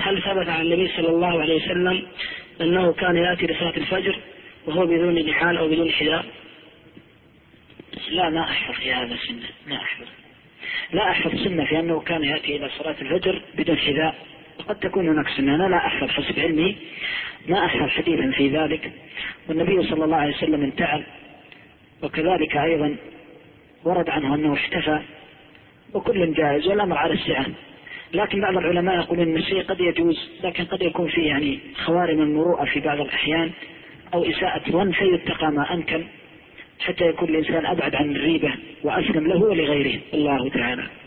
هل ثبت عن النبي صلى الله عليه وسلم أنه كان يأتي لصلاة الفجر وهو بدون نعال أو بدون حذاء؟ لا، ما أحفظ في هذا سنة، لا أحفظ سنة في أنه كان يأتي إلى صلاة الفجر بدون حذاء. قد تكون هناك سنة، أنا لا أحفظ حسب علمي، ما أحفظ حديثا في ذلك. والنبي صلى الله عليه وسلم انتعل، وكذلك أيضا ورد عنه أنه احتفى، وكل جائز والأمر على السعة. لكن بعض العلماء يقولون أن الشيء قد يجوز، لكن قد يكون فيه يعني خوارم المروءة في بعض الأحيان، أو إساءة ظن فيتقى ما أمكن، حتى يكون الإنسان أبعد عن الريبة وأسلم له ولغيره. الله تعالى